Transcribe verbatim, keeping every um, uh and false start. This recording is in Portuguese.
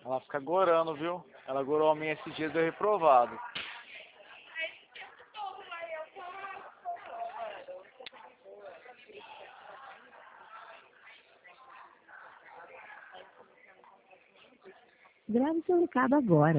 Ela fica gorando, viu? Ela gorou a minha esse dia, deu reprovado. Grave seu recado agora.